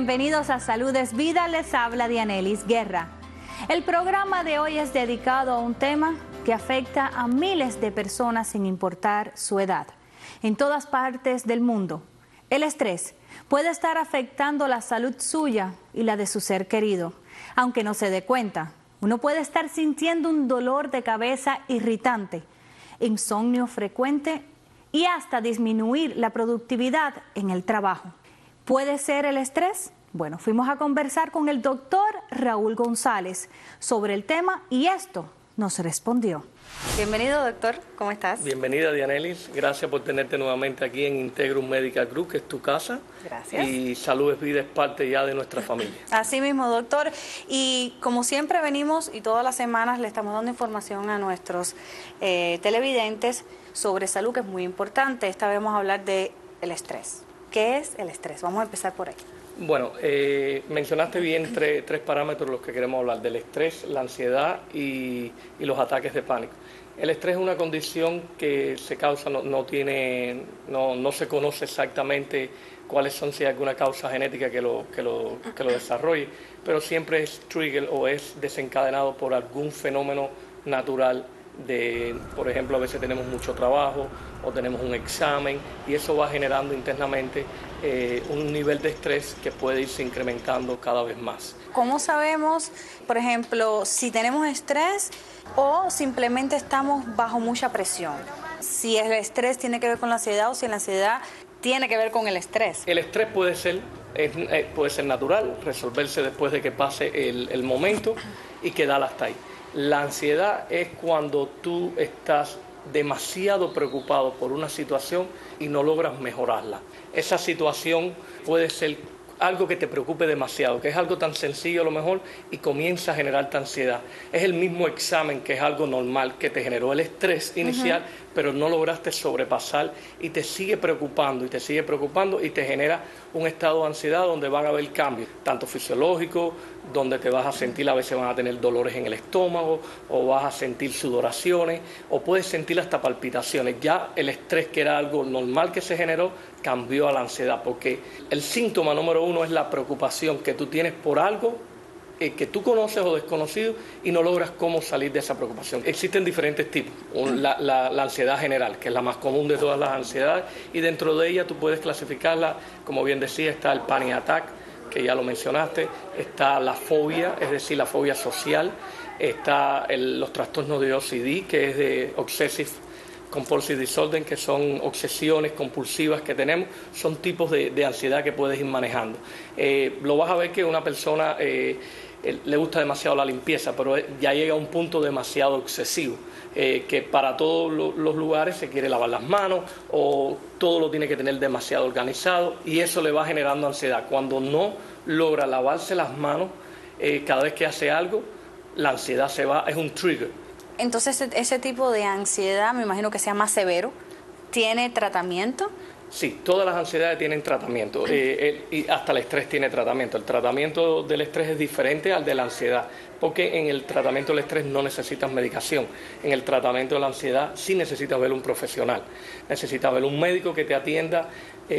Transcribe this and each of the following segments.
bienvenidos a Salud es Vida, les habla Dianelis Guerra. El programa de hoy es dedicado a un tema que afecta a miles de personas sin importar su edad, en todas partes del mundo. El estrés puede estar afectando la salud suya y la de su ser querido, aunque no se dé cuenta. Uno puede estar sintiendo un dolor de cabeza irritante, insomnio frecuente y hasta disminuir la productividad en el trabajo. ¿Puede ser el estrés? Bueno, fuimos a conversar con el doctor Raúl González sobre el tema y esto nos respondió. Bienvenido, doctor, ¿cómo estás? Bienvenida, Dianelis, gracias por tenerte nuevamente aquí en Integrum Medical Group, que es tu casa. Gracias. Y Salud es Vida es parte ya de nuestra familia. Así mismo, doctor, y como siempre venimos y todas las semanas le estamos dando información a nuestros televidentes sobre salud, que es muy importante. Esta vez vamos a hablar del estrés. ¿Qué es el estrés? Vamos a empezar por ahí. Bueno, mencionaste bien tres parámetros los que queremos hablar, del estrés, la ansiedad y los ataques de pánico. El estrés es una condición que se causa, no se conoce exactamente cuáles son, si hay alguna causa genética que lo desarrolle, pero siempre es trigger o es desencadenado por algún fenómeno natural. Por ejemplo, a veces tenemos mucho trabajo o tenemos un examen y eso va generando internamente un nivel de estrés que puede irse incrementando cada vez más. ¿Cómo sabemos, por ejemplo, si tenemos estrés o simplemente estamos bajo mucha presión? Si el estrés tiene que ver con la ansiedad o si la ansiedad tiene que ver con el estrés. El estrés puede ser natural, resolverse después de que pase el momento y quedar hasta ahí. La ansiedad es cuando tú estás demasiado preocupado por una situación y no logras mejorarla. Esa situación puede ser algo que te preocupe demasiado, que es algo tan sencillo a lo mejor y comienza a generarte ansiedad. Es el mismo examen que es algo normal que te generó el estrés inicial, pero no lograste sobrepasar y te sigue preocupando y te genera un estado de ansiedad donde van a haber cambios, tanto fisiológicos, donde te vas a sentir, a veces van a tener dolores en el estómago o vas a sentir sudoraciones o puedes sentir hasta palpitaciones. Ya el estrés, que era algo normal que se generó, cambió a la ansiedad, porque el síntoma número uno es la preocupación que tú tienes por algo que tú conoces o desconocido y no logras cómo salir de esa preocupación. Existen diferentes tipos. La ansiedad general, que es la más común de todas las ansiedades, y dentro de ella tú puedes clasificarla, como bien decía, está el panic attack, que ya lo mencionaste, está la fobia, es decir, la fobia social, está los trastornos de OCD, que es de Obsessive Compulsive Disorder, que son obsesiones compulsivas que tenemos, son tipos de ansiedad que puedes ir manejando. Lo vas a ver que una persona le gusta demasiado la limpieza, pero ya llega a un punto demasiado excesivo, que para todos los lugares se quiere lavar las manos o todo lo tiene que tener demasiado organizado y eso le va generando ansiedad. Cuando no logra lavarse las manos cada vez que hace algo, la ansiedad se va, es un trigger. Entonces, ese tipo de ansiedad, me imagino que sea más severo, ¿tiene tratamiento? Sí, todas las ansiedades tienen tratamiento y hasta el estrés tiene tratamiento. El tratamiento del estrés es diferente al de la ansiedad, porque en el tratamiento del estrés no necesitas medicación. En el tratamiento de la ansiedad sí necesitas ver un profesional, necesitas ver un médico que te atienda,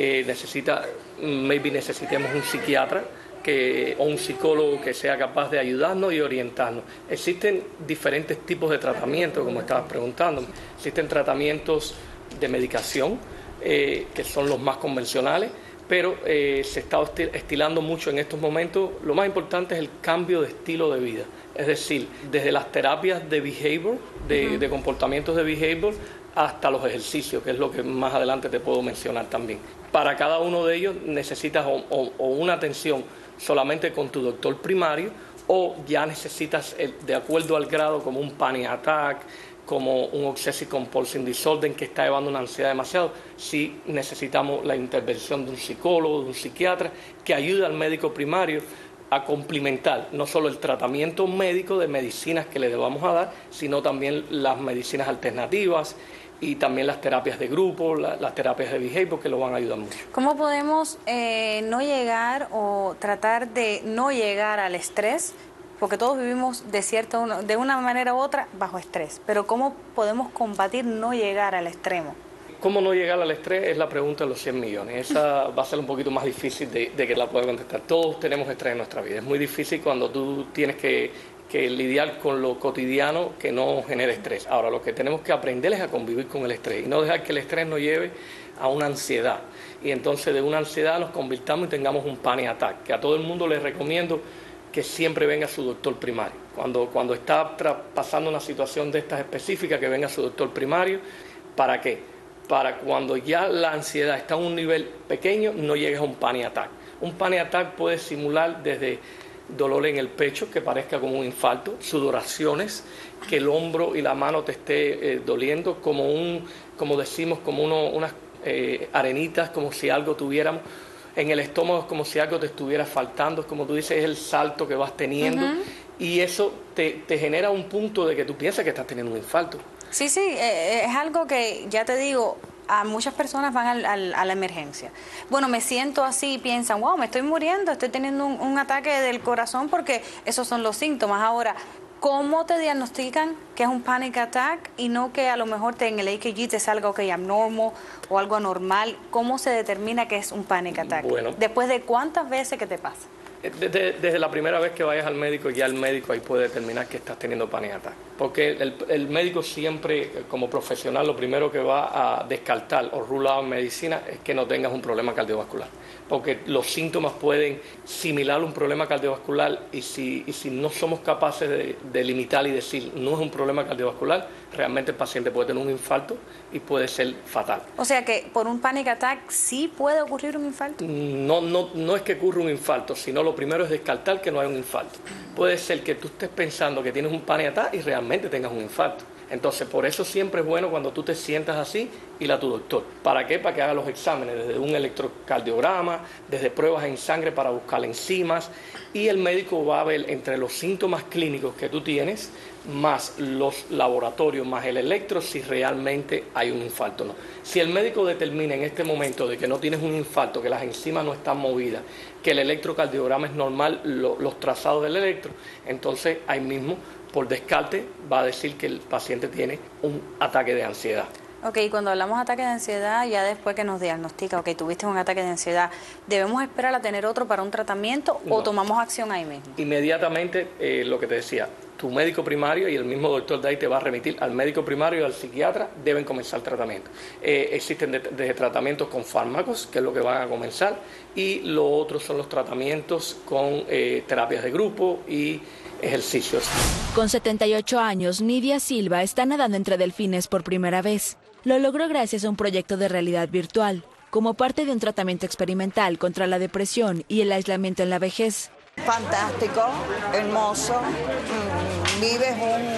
necesitemos un psiquiatra o un psicólogo que sea capaz de ayudarnos y orientarnos. Existen diferentes tipos de tratamientos, como estabas preguntando. Existen tratamientos de medicación, que son los más convencionales, pero se está estilando mucho en estos momentos. Lo más importante es el cambio de estilo de vida, es decir, desde las terapias de behavior, de comportamientos de behavior, hasta los ejercicios, que es lo que más adelante te puedo mencionar también. Para cada uno de ellos necesitas o una atención solamente con tu doctor primario o ya necesitas, de acuerdo al grado, como un panic attack, como un Obsessive Compulsive Disorder que está llevando una ansiedad demasiado, sí necesitamos la intervención de un psicólogo, de un psiquiatra, que ayude al médico primario a complementar no solo el tratamiento médico de medicinas que le debamos a dar, sino también las medicinas alternativas y también las terapias de grupo, las terapias de behavior, que lo van a ayudar mucho. ¿Cómo podemos no llegar o tratar de no llegar al estrés? Porque todos vivimos de una manera u otra bajo estrés, pero ¿cómo podemos combatir no llegar al extremo? ¿Cómo no llegar al estrés? Es la pregunta de los 100 millones. Esa va a ser un poquito más difícil de que la pueda contestar. Todos tenemos estrés en nuestra vida. Es muy difícil cuando tú tienes que lidiar con lo cotidiano que no genere estrés. Ahora, lo que tenemos que aprender es a convivir con el estrés y no dejar que el estrés nos lleve a una ansiedad. Y entonces de una ansiedad nos convirtamos y tengamos un panic attack, que a todo el mundo les recomiendo que siempre venga su doctor primario. Cuando está pasando una situación de estas específicas, que venga su doctor primario. ¿Para qué? Para cuando ya la ansiedad está a un nivel pequeño, no llegues a un panic attack. Un panic attack puede simular desde dolor en el pecho, que parezca como un infarto, sudoraciones, que el hombro y la mano te esté doliendo, como decimos, como unas arenitas, como si algo tuviéramos en el estómago, como si algo te estuviera faltando, como tú dices, es el salto que vas teniendo, y eso te genera un punto de que tú piensas que estás teniendo un infarto. Sí, es algo que, ya te digo, a muchas personas van a la emergencia. Bueno, me siento así y piensan, wow, me estoy muriendo, estoy teniendo un ataque del corazón, porque esos son los síntomas. Ahora, ¿cómo te diagnostican que es un panic attack y no que a lo mejor en el EKG te salga abnormal o algo anormal? ¿Cómo se determina que es un panic attack? Bueno, ¿después de cuántas veces que te pasa? Desde la primera vez que vayas al médico, ya el médico ahí puede determinar que estás teniendo panic attack. Porque el médico siempre, como profesional, lo primero que va a descartar o rule out en medicina es que no tengas un problema cardiovascular. Porque los síntomas pueden similar un problema cardiovascular y si no somos capaces de limitar y decir no es un problema cardiovascular, realmente el paciente puede tener un infarto y puede ser fatal. O sea que por un panic attack sí puede ocurrir un infarto. No es que ocurra un infarto, sino lo primero es descartar que no hay un infarto. Puede ser que tú estés pensando que tienes un panic attack y realmente tengas un infarto. Entonces, por eso siempre es bueno cuando tú te sientas así, ir a tu doctor. ¿Para qué? Para que haga los exámenes, desde un electrocardiograma, desde pruebas en sangre para buscar enzimas, y el médico va a ver entre los síntomas clínicos que tú tienes, más los laboratorios, más el electro, si realmente hay un infarto o no. Si el médico determina en este momento de que no tienes un infarto, que las enzimas no están movidas, que el electrocardiograma es normal, los trazados del electro, entonces ahí mismo, por descarte, va a decir que el paciente tiene un ataque de ansiedad. Ok, cuando hablamos de ataque de ansiedad, ya después que nos diagnostica, ok, tuviste un ataque de ansiedad, ¿debemos esperar a tener otro para un tratamiento o tomamos acción ahí mismo? Inmediatamente, lo que te decía, tu médico primario y el mismo doctor de ahí te va a remitir al médico primario y al psiquiatra, deben comenzar el tratamiento. Existen desde tratamientos con fármacos, que es lo que van a comenzar, y lo otro son los tratamientos con terapias de grupo y ejercicios. Con 78 años, Nidia Silva está nadando entre delfines por primera vez. Lo logró gracias a un proyecto de realidad virtual, como parte de un tratamiento experimental contra la depresión y el aislamiento en la vejez. Fantástico, hermoso, vives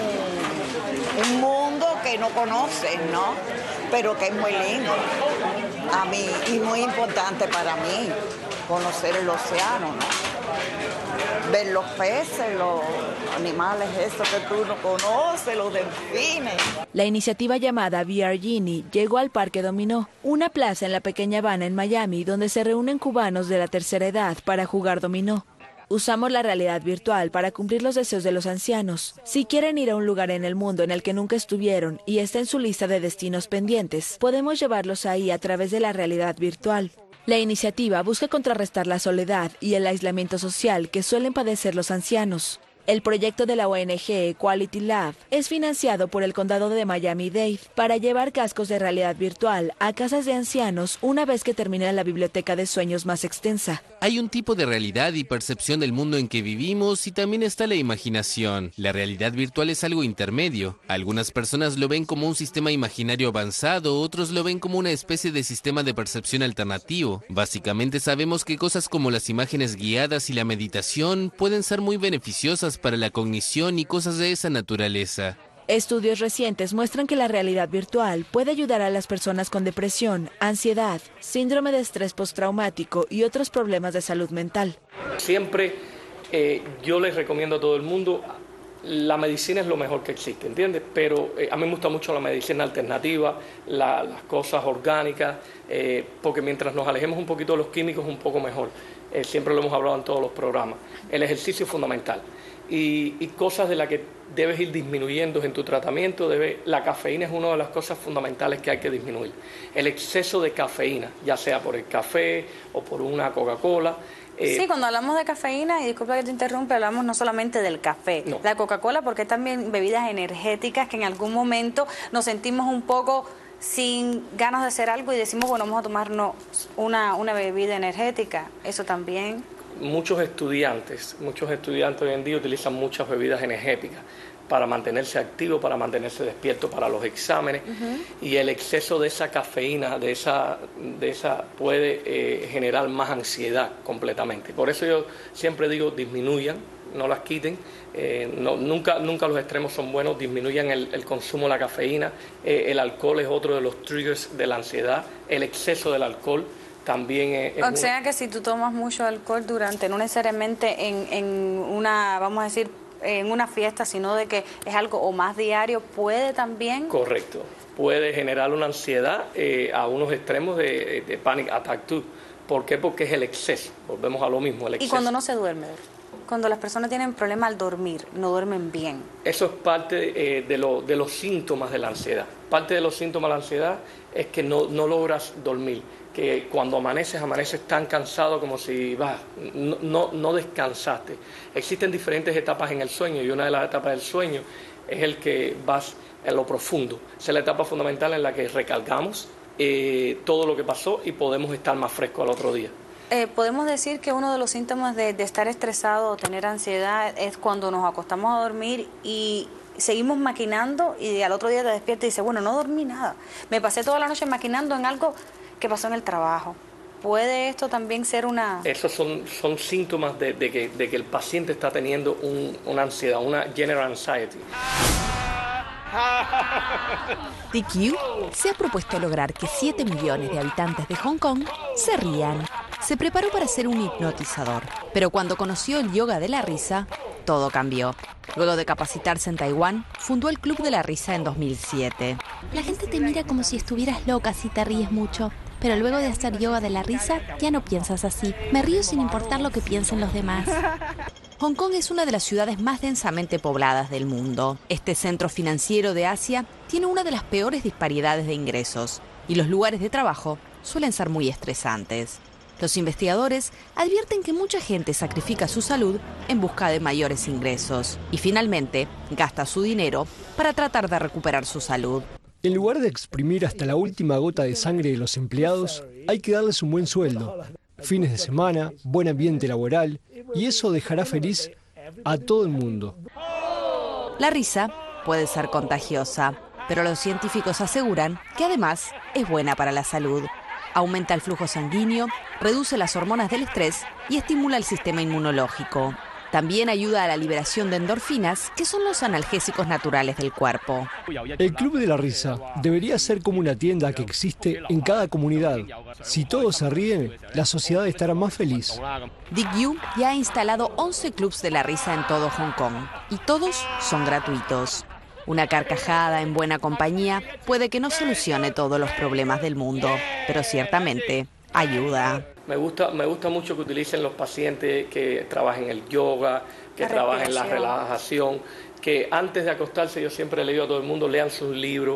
un mundo que no conoces, ¿no? Pero que es muy lindo a mí y muy importante para mí, conocer el océano, ¿no? Ver los peces, los animales, esos que tú no conoces, los delfines. La iniciativa llamada VR Genie llegó al Parque Dominó, una plaza en la pequeña Habana en Miami, donde se reúnen cubanos de la tercera edad para jugar dominó. Usamos la realidad virtual para cumplir los deseos de los ancianos. Si quieren ir a un lugar en el mundo en el que nunca estuvieron y está en su lista de destinos pendientes, podemos llevarlos ahí a través de la realidad virtual. La iniciativa busca contrarrestar la soledad y el aislamiento social que suelen padecer los ancianos. El proyecto de la ONG Equality Lab es financiado por el condado de Miami-Dade para llevar cascos de realidad virtual a casas de ancianos una vez que termine la biblioteca de sueños más extensa. Hay un tipo de realidad y percepción del mundo en que vivimos y también está la imaginación. La realidad virtual es algo intermedio. Algunas personas lo ven como un sistema imaginario avanzado, otros lo ven como una especie de sistema de percepción alternativo. Básicamente sabemos que cosas como las imágenes guiadas y la meditación pueden ser muy beneficiosas para la cognición y cosas de esa naturaleza. Estudios recientes muestran que la realidad virtual puede ayudar a las personas con depresión, ansiedad, síndrome de estrés postraumático y otros problemas de salud mental. Siempre yo les recomiendo a todo el mundo, la medicina es lo mejor que existe, ¿entiendes? Pero a mí me gusta mucho la medicina alternativa, las cosas orgánicas, porque mientras nos alejemos un poquito de los químicos, un poco mejor. Siempre lo hemos hablado en todos los programas. El ejercicio es fundamental. y cosas de las que debes ir disminuyendo en tu tratamiento. La cafeína es una de las cosas fundamentales que hay que disminuir. El exceso de cafeína, ya sea por el café o por una Coca-Cola. Sí, cuando hablamos de cafeína, y disculpa que te interrumpa, hablamos no solamente del café, no. La Coca-Cola, porque hay también bebidas energéticas que en algún momento nos sentimos un poco sin ganas de hacer algo y decimos, bueno, vamos a tomarnos una bebida energética. Eso también. Muchos estudiantes hoy en día utilizan muchas bebidas energéticas para mantenerse activos, para mantenerse despiertos para los exámenes, y el exceso de esa cafeína, de esa puede generar más ansiedad completamente. Por eso yo siempre digo, disminuyan, no las quiten, nunca los extremos son buenos, disminuyan el consumo de la cafeína. El alcohol es otro de los triggers de la ansiedad, el exceso del alcohol también es o sea que si tú tomas mucho alcohol durante, no necesariamente en una, vamos a decir, en una fiesta, sino de que es algo o más diario, puede también. Correcto, puede generar una ansiedad a unos extremos de panic attack too. ¿Por qué? Porque es el exceso, volvemos a lo mismo, el exceso. Y cuando no se duerme, cuando las personas tienen problemas al dormir, no duermen bien. Eso es parte de los síntomas de la ansiedad. Parte de los síntomas de la ansiedad es que no logras dormir, que cuando amaneces tan cansado como si no descansaste. Existen diferentes etapas en el sueño, y una de las etapas del sueño es el que vas en lo profundo. Esa es la etapa fundamental en la que recargamos todo lo que pasó y podemos estar más frescos al otro día. Podemos decir que uno de los síntomas de estar estresado o tener ansiedad es cuando nos acostamos a dormir y seguimos maquinando, y al otro día te despiertas y dices, bueno, no dormí nada. Me pasé toda la noche maquinando en algo que pasó en el trabajo. ¿Puede esto también ser una...? Esos son síntomas de que el paciente está teniendo una ansiedad, una general anxiety. DQ se ha propuesto lograr que 7 millones de habitantes de Hong Kong se rían. Se preparó para ser un hipnotizador, pero cuando conoció el yoga de la risa, todo cambió. Luego de capacitarse en Taiwán, fundó el Club de la Risa en 2007. La gente te mira como si estuvieras loca si te ríes mucho, pero luego de hacer yoga de la risa, ya no piensas así. Me río sin importar lo que piensen los demás. Hong Kong es una de las ciudades más densamente pobladas del mundo. Este centro financiero de Asia tiene una de las peores disparidades de ingresos, y los lugares de trabajo suelen ser muy estresantes. Los investigadores advierten que mucha gente sacrifica su salud en busca de mayores ingresos y finalmente gasta su dinero para tratar de recuperar su salud. En lugar de exprimir hasta la última gota de sangre de los empleados, hay que darles un buen sueldo, fines de semana, buen ambiente laboral, y eso dejará feliz a todo el mundo. La risa puede ser contagiosa, pero los científicos aseguran que además es buena para la salud. Aumenta el flujo sanguíneo, reduce las hormonas del estrés y estimula el sistema inmunológico. También ayuda a la liberación de endorfinas, que son los analgésicos naturales del cuerpo. El Club de la Risa debería ser como una tienda que existe en cada comunidad. Si todos se ríen, la sociedad estará más feliz. Dick Yu ya ha instalado 11 clubs de la risa en todo Hong Kong, y todos son gratuitos. Una carcajada en buena compañía puede que no solucione todos los problemas del mundo, pero ciertamente ayuda. Me gusta mucho que utilicen los pacientes que trabajen el yoga, que trabajen la relajación, que antes de acostarse, yo siempre le digo a todo el mundo, lean sus libros,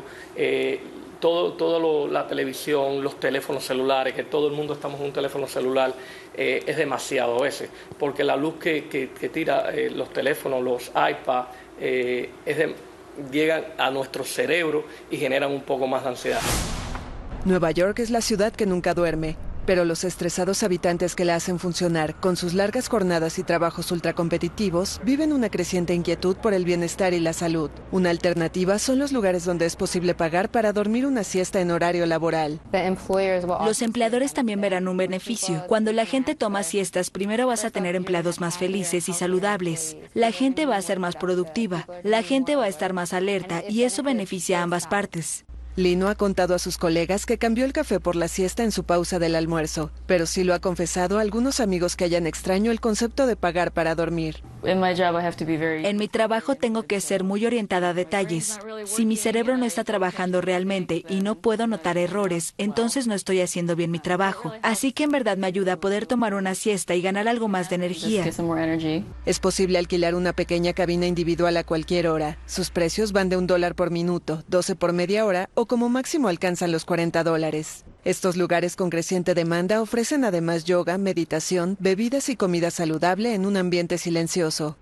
la televisión, los teléfonos celulares, que todo el mundo estamos en un teléfono celular, es demasiado a veces, porque la luz que tira los teléfonos, los iPads, llegan a nuestro cerebro y generan un poco más de ansiedad. Nueva York es la ciudad que nunca duerme, pero los estresados habitantes que la hacen funcionar, con sus largas jornadas y trabajos ultracompetitivos, viven una creciente inquietud por el bienestar y la salud. Una alternativa son los lugares donde es posible pagar para dormir una siesta en horario laboral. Los empleadores también verán un beneficio. Cuando la gente toma siestas, primero vas a tener empleados más felices y saludables. La gente va a ser más productiva, la gente va a estar más alerta y eso beneficia a ambas partes. Lino ha contado a sus colegas que cambió el café por la siesta en su pausa del almuerzo, pero sí lo ha confesado a algunos amigos que hayan extraño el concepto de pagar para dormir. En mi trabajo tengo que ser muy orientada a detalles. Si mi cerebro no está trabajando realmente y no puedo notar errores, entonces no estoy haciendo bien mi trabajo. Así que en verdad me ayuda a poder tomar una siesta y ganar algo más de energía. Es posible alquilar una pequeña cabina individual a cualquier hora. Sus precios van de $1 por minuto, 12 por media hora o como máximo alcanzan los $40. Estos lugares con creciente demanda ofrecen además yoga, meditación, bebidas y comida saludable en un ambiente silencioso.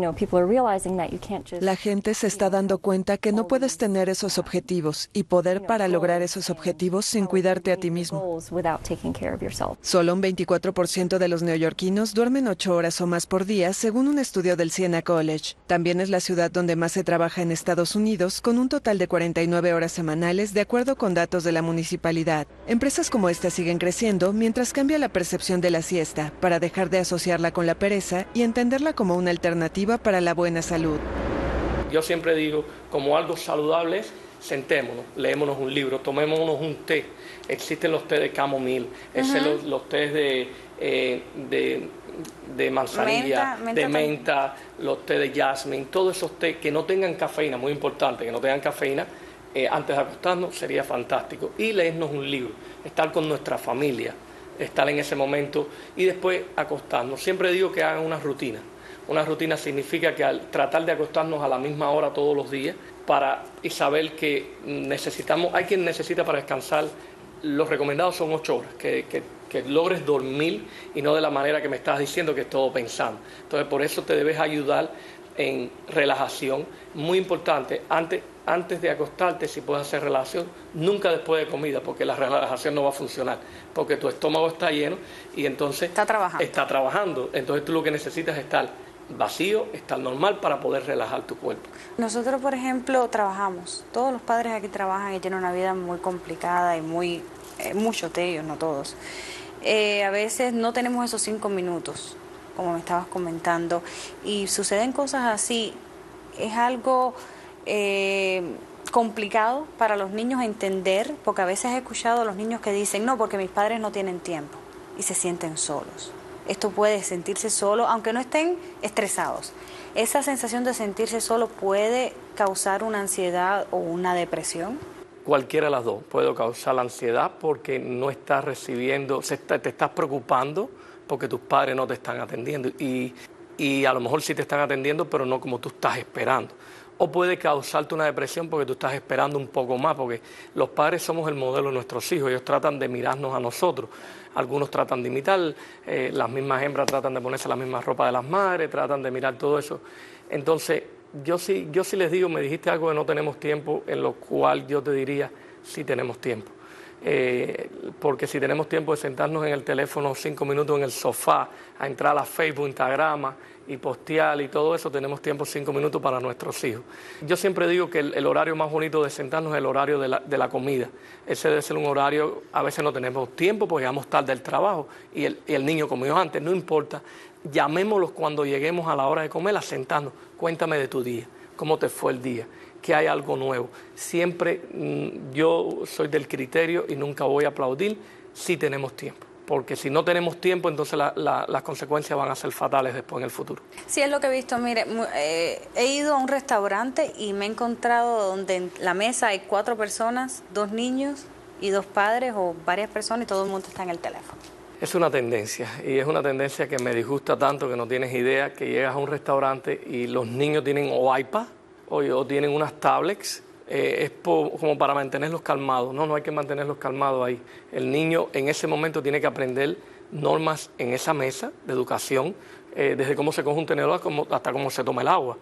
La gente se está dando cuenta que no puedes tener esos objetivos y poder para lograr esos objetivos sin cuidarte a ti mismo. Solo un 24% de los neoyorquinos duermen 8 horas o más por día, según un estudio del Siena College. También es la ciudad donde más se trabaja en Estados Unidos, con un total de 49 horas semanales, de acuerdo con datos de la municipalidad. Empresas como esta siguen creciendo mientras cambia la percepción de la siesta, para dejar de asociarla con la pereza y entenderla como una alternativa para la buena salud. Yo siempre digo, como algo saludable es, sentémonos, leémonos un libro, tomémonos un té. Existen los tés de camomil, los tés de manzanilla, de menta, los tés de jasmine, todos esos tés que no tengan cafeína, muy importante, que no tengan cafeína, antes de acostarnos sería fantástico. Y leernos un libro, estar con nuestra familia, estar en ese momento y después acostarnos. Siempre digo que hagan una rutina. Una rutina significa que al tratar de acostarnos a la misma hora todos los días y saber que hay quien necesita para descansar, los recomendados son 8 horas, que logres dormir y no de la manera que me estás diciendo que es todo pensando. Entonces por eso te debes ayudar en relajación, muy importante, antes de acostarte, si puedes hacer relajación, nunca después de comida, porque la relajación no va a funcionar, porque tu estómago está lleno y entonces está trabajando. Entonces tú lo que necesitas es estar vacío, estar normal para poder relajar tu cuerpo. Nosotros, por ejemplo, trabajamos, todos los padres aquí trabajan y tienen una vida muy complicada y muchos de ellos, no todos. A veces no tenemos esos 5 minutos, como me estabas comentando, y suceden cosas así. Es algo complicado para los niños entender, porque a veces he escuchado a los niños que dicen, no, porque mis padres no tienen tiempo, y se sienten solos. Esto puede sentirse solo, aunque no estén estresados. Esa sensación de sentirse solo puede causar una ansiedad o una depresión. Cualquiera de las dos puede causar la ansiedad porque no estás recibiendo, te estás preocupando porque tus padres no te están atendiendo y a lo mejor sí te están atendiendo, pero no como tú estás esperando. O puede causarte una depresión porque tú estás esperando un poco más, porque los padres somos el modelo de nuestros hijos, ellos tratan de mirarnos a nosotros. Algunos tratan de imitar, las mismas hembras tratan de ponerse la misma ropa de las madres, tratan de mirar todo eso. Entonces, yo sí les digo, me dijiste algo de no tenemos tiempo, en lo cual yo te diría, sí tenemos tiempo. Porque si tenemos tiempo de sentarnos en el teléfono 5 minutos en el sofá, a entrar a Facebook, Instagram y postear y todo eso, tenemos tiempo 5 minutos para nuestros hijos. Yo siempre digo que el horario más bonito de sentarnos es el horario de la comida. Ese debe ser un horario, a veces no tenemos tiempo porque llegamos tarde del trabajo y el niño comió antes, no importa. Llamémoslos cuando lleguemos a la hora de comer, a sentarnos. Cuéntame de tu día, cómo te fue el día, que hay algo nuevo. Siempre yo soy del criterio y nunca voy a aplaudir si tenemos tiempo. Porque si no tenemos tiempo, entonces las consecuencias van a ser fatales después en el futuro. Sí, es lo que he visto. Mire, he ido a un restaurante y me he encontrado donde en la mesa hay 4 personas, 2 niños y 2 padres o varias personas y todo el mundo está en el teléfono. Es una tendencia y es una tendencia que me disgusta tanto que no tienes idea, que llegas a un restaurante y los niños tienen o iPad o tienen unas tablets. Es como para mantenerlos calmados. No hay que mantenerlos calmados ahí. El niño en ese momento tiene que aprender normas en esa mesa de educación, desde cómo se coge un tenedor hasta cómo se toma el agua,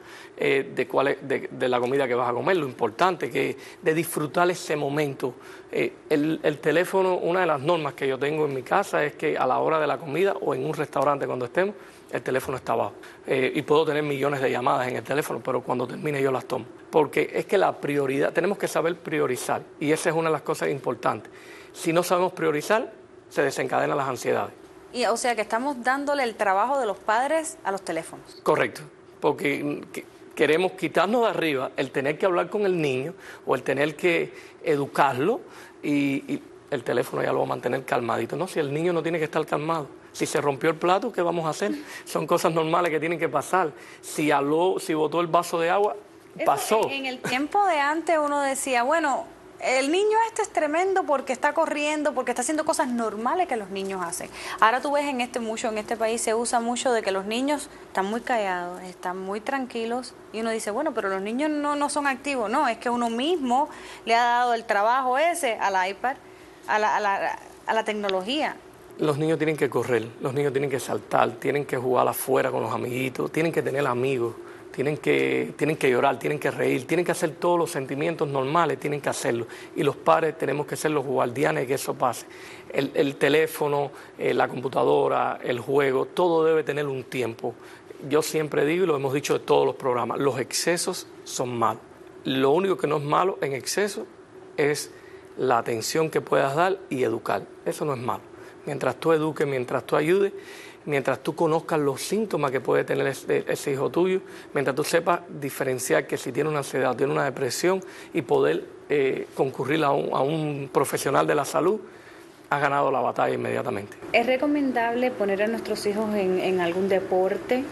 de la comida que vas a comer, lo importante que de disfrutar ese momento. El teléfono, una de las normas que yo tengo en mi casa es que a la hora de la comida o en un restaurante cuando estemos, el teléfono está abajo. Y puedo tener millones de llamadas en el teléfono, pero cuando termine yo las tomo. Porque es que la prioridad, tenemos que saber priorizar, y esa es una de las cosas importantes. Si no sabemos priorizar, se desencadenan las ansiedades. Y, o sea, que estamos dándole el trabajo de los padres a los teléfonos. Correcto, porque queremos quitarnos de arriba el tener que hablar con el niño o el tener que educarlo y el teléfono ya lo va a mantener calmadito. No, si el niño no tiene que estar calmado. Si se rompió el plato, ¿qué vamos a hacer? Son cosas normales que tienen que pasar. Si botó el vaso de agua, pasó. En el tiempo de antes uno decía, bueno, el niño este es tremendo porque está corriendo, porque está haciendo cosas normales que los niños hacen. Ahora tú ves en este país se usa mucho de que los niños están muy callados, están muy tranquilos y uno dice, bueno, pero los niños no son activos. No, es que uno mismo le ha dado el trabajo ese al iPad, a la tecnología. Los niños tienen que correr, los niños tienen que saltar, tienen que jugar afuera con los amiguitos, tienen que tener amigos, tienen que llorar, tienen que reír, tienen que hacer todos los sentimientos normales, tienen que hacerlo. Y los padres tenemos que ser los guardianes de que eso pase. El teléfono, la computadora, el juego, todo debe tener un tiempo. Yo siempre digo, y lo hemos dicho en todos los programas, los excesos son malos. Lo único que no es malo en exceso es la atención que puedas dar y educar. Eso no es malo. Mientras tú eduques, mientras tú ayudes, mientras tú conozcas los síntomas que puede tener ese hijo tuyo, mientras tú sepas diferenciar que si tiene una ansiedad o tiene una depresión y poder concurrir a un profesional de la salud, has ganado la batalla inmediatamente. ¿Es recomendable poner a nuestros hijos en algún deporte?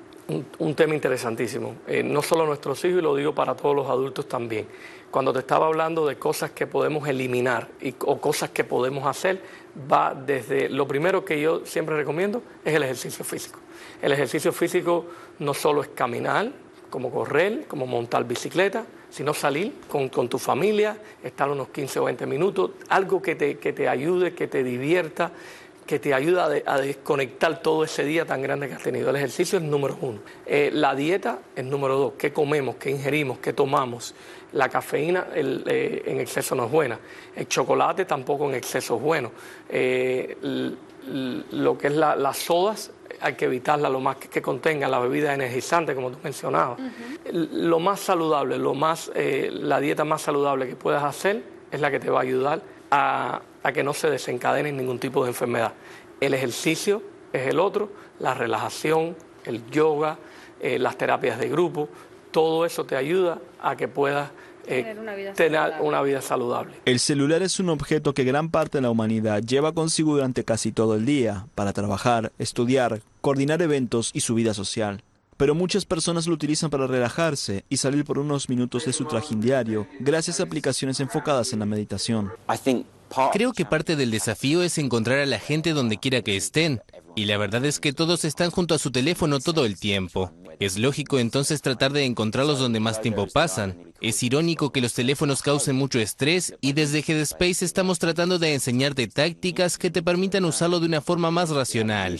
Un tema interesantísimo, no solo nuestros hijos, y lo digo para todos los adultos también. Cuando te estaba hablando de cosas que podemos eliminar o cosas que podemos hacer, va desde, lo primero que yo siempre recomiendo es el ejercicio físico. El ejercicio físico no solo es caminar, como correr, como montar bicicleta, sino salir con tu familia, estar unos 15 o 20 minutos, algo que te ayude, que te divierta, que te ayuda a desconectar todo ese día tan grande que has tenido. El ejercicio es número 1. La dieta es número 2. ¿Qué comemos? ¿Qué ingerimos? ¿Qué tomamos? La cafeína en exceso no es buena. El chocolate tampoco en exceso es bueno. Lo que es las sodas, hay que evitarla lo más que contengan la bebida energizante, como tú mencionabas. Lo más saludable, la dieta más saludable que puedas hacer es la que te va a ayudar a que no se desencadene ningún tipo de enfermedad. El ejercicio es el otro, la relajación, el yoga, las terapias de grupo, todo eso te ayuda a que puedas tener una vida saludable. El celular es un objeto que gran parte de la humanidad lleva consigo durante casi todo el día, para trabajar, estudiar, coordinar eventos y su vida social. Pero muchas personas lo utilizan para relajarse y salir por unos minutos de su trajín diario, gracias a aplicaciones enfocadas en la meditación. Creo que parte del desafío es encontrar a la gente donde quiera que estén. Y la verdad es que todos están junto a su teléfono todo el tiempo. Es lógico entonces tratar de encontrarlos donde más tiempo pasan. Es irónico que los teléfonos causen mucho estrés y desde Headspace estamos tratando de enseñarte tácticas que te permitan usarlo de una forma más racional.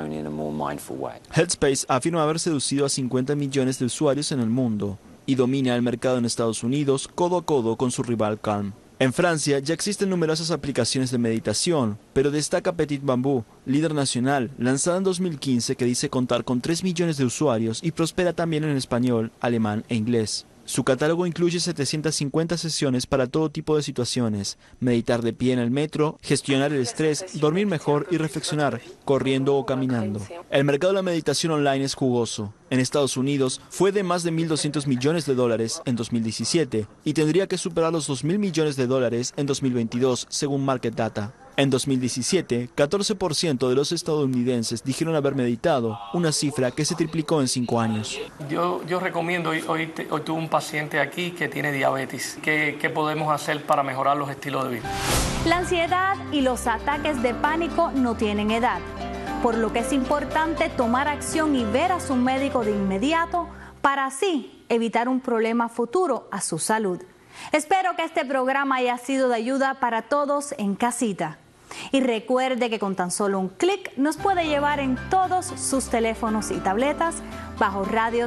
Headspace afirma haber seducido a 50 millones de usuarios en el mundo y domina el mercado en Estados Unidos codo a codo con su rival Calm. En Francia ya existen numerosas aplicaciones de meditación, pero destaca Petit Bambú, líder nacional, lanzada en 2015 que dice contar con 3 millones de usuarios y prospera también en español, alemán e inglés. Su catálogo incluye 750 sesiones para todo tipo de situaciones, meditar de pie en el metro, gestionar el estrés, dormir mejor y reflexionar, corriendo o caminando. El mercado de la meditación online es jugoso. En Estados Unidos fue de más de 1.200 millones de dólares en 2017 y tendría que superar los 2.000 millones de dólares en 2022, según Market Data. En 2017, 14% de los estadounidenses dijeron haber meditado, una cifra que se triplicó en 5 años. Yo recomiendo, hoy tuve un paciente aquí que tiene diabetes. ¿Qué podemos hacer para mejorar los estilos de vida? La ansiedad y los ataques de pánico no tienen edad, por lo que es importante tomar acción y ver a su médico de inmediato para así evitar un problema futuro a su salud. Espero que este programa haya sido de ayuda para todos en casita. Y recuerde que con tan solo un clic nos puede llevar en todos sus teléfonos y tabletas bajo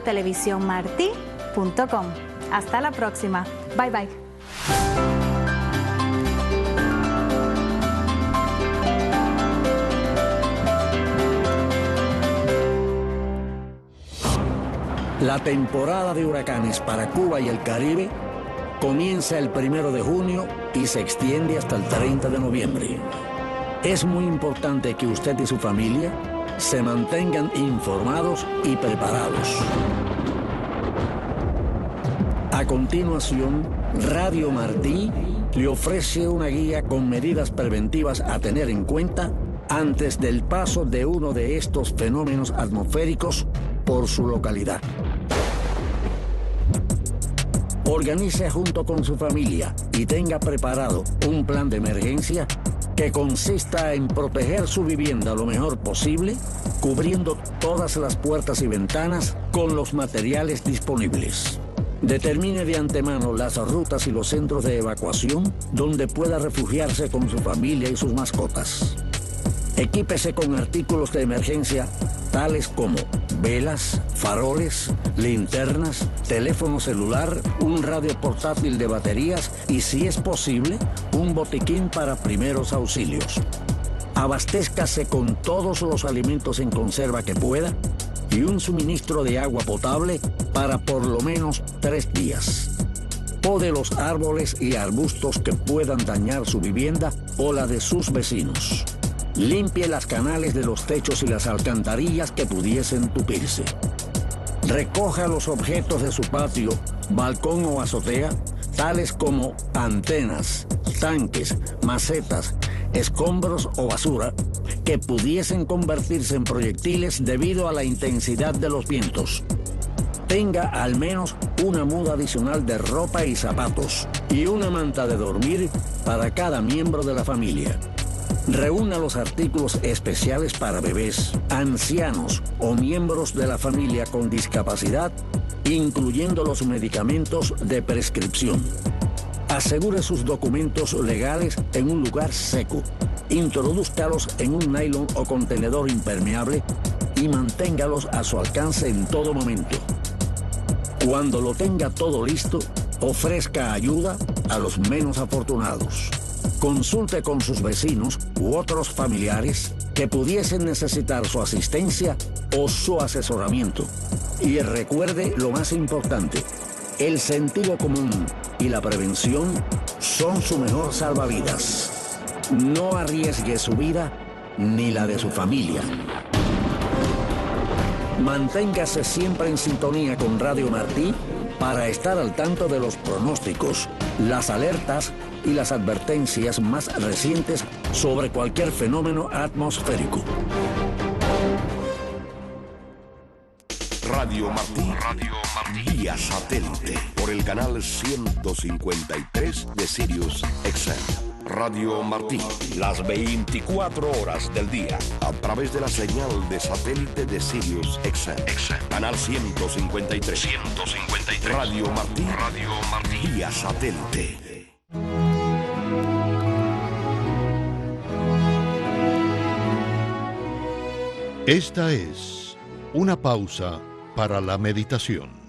radiotelevisiónmarti.com. Hasta la próxima. Bye bye. La temporada de huracanes para Cuba y el Caribe comienza el 1 de junio y se extiende hasta el 30 de noviembre. Es muy importante que usted y su familia se mantengan informados y preparados. continuación, Radio Martí le ofrece una guía con medidas preventivas a tener en cuenta antes del paso de uno de estos fenómenos atmosféricos por su localidad. Organice junto con su familia y tenga preparado un plan de emergencia que consista en proteger su vivienda lo mejor posible, cubriendo todas las puertas y ventanas con los materiales disponibles. Determine de antemano las rutas y los centros de evacuación donde pueda refugiarse con su familia y sus mascotas. Equípese con artículos de emergencia tales como velas, faroles, linternas, teléfono celular, un radio portátil de baterías y, si es posible, un botiquín para primeros auxilios. Abastézcase con todos los alimentos en conserva que pueda y un suministro de agua potable para por lo menos 3 días. Pode los árboles y arbustos que puedan dañar su vivienda o la de sus vecinos. Limpie las canales de los techos y las alcantarillas que pudiesen tupirse. Recoja los objetos de su patio, balcón o azotea, tales como antenas, tanques, macetas, escombros o basura, que pudiesen convertirse en proyectiles debido a la intensidad de los vientos. Tenga al menos una muda adicional de ropa y zapatos y una manta de dormir para cada miembro de la familia. Reúna los artículos especiales para bebés, ancianos o miembros de la familia con discapacidad, incluyendo los medicamentos de prescripción. Asegure sus documentos legales en un lugar seco. Introdúzcalos en un nylon o contenedor impermeable y manténgalos a su alcance en todo momento. Cuando lo tenga todo listo, ofrezca ayuda a los menos afortunados. Consulte con sus vecinos u otros familiares que pudiesen necesitar su asistencia o su asesoramiento. Y recuerde lo más importante: el sentido común y la prevención son su mejor salvavidas. No arriesgue su vida ni la de su familia. Manténgase siempre en sintonía con Radio Martí para estar al tanto de los pronósticos, las alertas y las advertencias más recientes sobre cualquier fenómeno atmosférico. Radio Martí, vía satélite, por el canal 153 de Sirius XM. Radio Martí, las 24 horas del día, a través de la señal de satélite de Sirius XM. Canal 153. Radio Martí, vía satélite. Esta es una pausa para la meditación.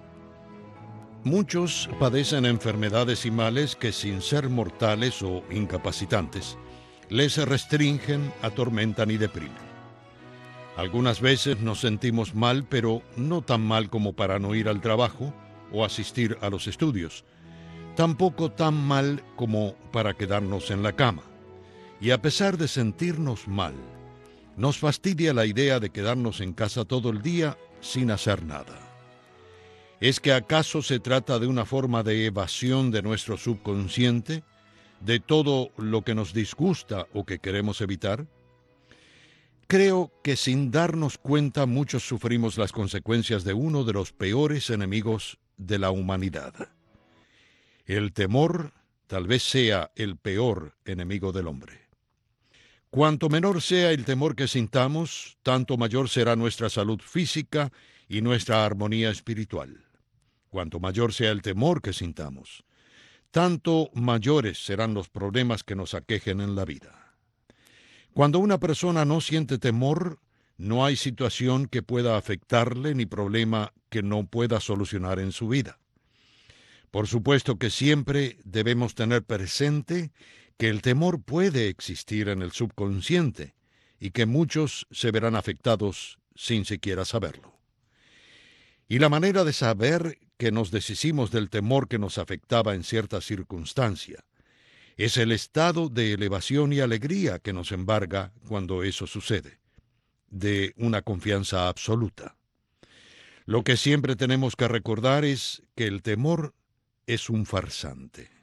Muchos padecen enfermedades y males que, sin ser mortales o incapacitantes, les restringen, atormentan y deprimen. Algunas veces nos sentimos mal, pero no tan mal como para no ir al trabajo o asistir a los estudios. Tampoco tan mal como para quedarnos en la cama. Y a pesar de sentirnos mal, nos fastidia la idea de quedarnos en casa todo el día sin hacer nada. ¿Es que acaso se trata de una forma de evasión de nuestro subconsciente, de todo lo que nos disgusta o que queremos evitar? Creo que sin darnos cuenta muchos sufrimos las consecuencias de uno de los peores enemigos de la humanidad. El temor tal vez sea el peor enemigo del hombre. Cuanto menor sea el temor que sintamos, tanto mayor será nuestra salud física y nuestra armonía espiritual. Cuanto mayor sea el temor que sintamos, tanto mayores serán los problemas que nos aquejen en la vida. Cuando una persona no siente temor, no hay situación que pueda afectarle ni problema que no pueda solucionar en su vida. Por supuesto que siempre debemos tener presente que el temor puede existir en el subconsciente y que muchos se verán afectados sin siquiera saberlo. Y la manera de saber que nos deshicimos del temor que nos afectaba en cierta circunstancia es el estado de elevación y alegría que nos embarga cuando eso sucede, de una confianza absoluta. Lo que siempre tenemos que recordar es que el temor es un farsante.